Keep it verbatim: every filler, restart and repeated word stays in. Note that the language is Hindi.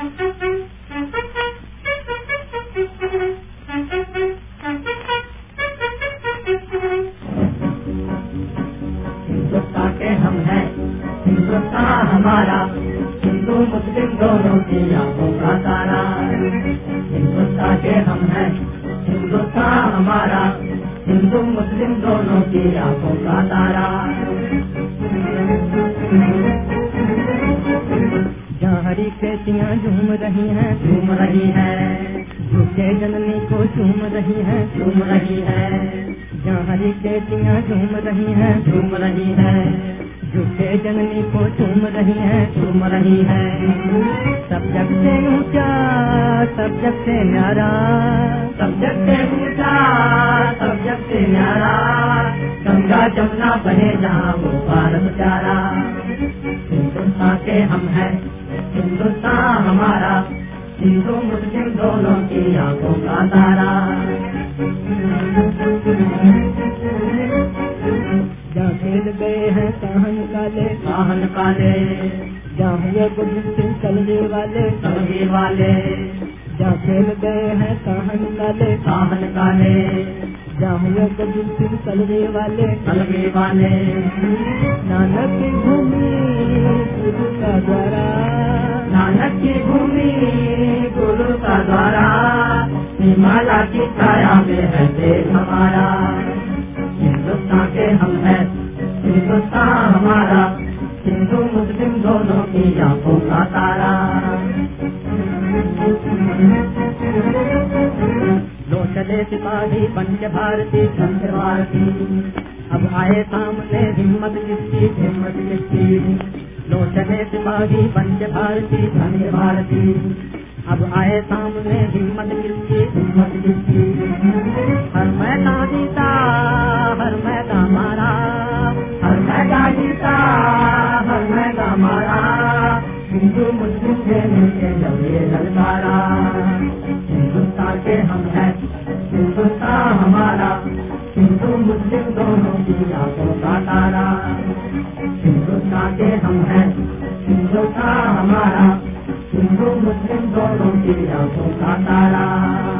हिंदुस्तान के हम हैं, हिंदुस्तान हमारा, हिंदू मुस्लिम दोनों की आंखों का तारा। हिंदुस्तान के हम हैं, हिंदुस्तान हमारा, हिंदू मुस्लिम दोनों की आंखों का तारा। जहाँ हरी खेतियाँ झूम रही हैं, झूम रही है, झुके जननी को झूम रही हैं, झूम रही है, जहाँ हरी खेतियाँ झूम रही हैं, झूम रही है, झुके जननी को झूम रही हैं, झूम रही है। सब जग से ऊंचा, सब जग से न्यारा, सब जग से ऊंचा, सब जग से न्यारा, गंगा जमुना बहे जहाँ वो भारत प्यारा। हिंदुस्तान के हम हैं, हिंदुस्तान हमारा, हिंदू मुस्लिम दोनों की आंखों का तारा। जहाँ खेल गए हैं काहन काले, काहन काले, जहाँ हुए गुरु सिंह चलने वाले, चलने वाले, जहाँ खेल गए हैं काहन काले, काहन काले, जहाँ हुए गुरु सिंह चलने वाले, चलने वाले। नानक की भूमि गुरु का द्वारा, नानक की भूमि गुरु का द्वारा, हिमालय की छाया में है देश हमारा। हिंदुस्तान के हम हैं, हिंदुस्तान हमारा, हिंदू मुस्लिम दोनों की आंखों का तारा। लो चले सिपाही पंच भारती, पंच भारती, अब आए सामने हिम्मत किसकी, हिम्मत किसकी, लो चले सिपाही पंच भारती, पंच भारती, अब आए सामने हिम्मत किसकी, हिम्मत किसकी। हर मैदान जीता, हर मैदान मारा, हर मैदान जीता, हर मैदान मारा, हिंदू मुस्लिम से मिलके जब ये ललकारा। हिंदुस्तान के हम हैं, हिंदुस्तान हमारा, हिंदू मुस्लिम दोनों की आंखों का तारा। हिंदुस्तान के हम हैं, हिंदुस्तान हमारा, हिंदू मुस्लिम दोनों की आंखों का तारा।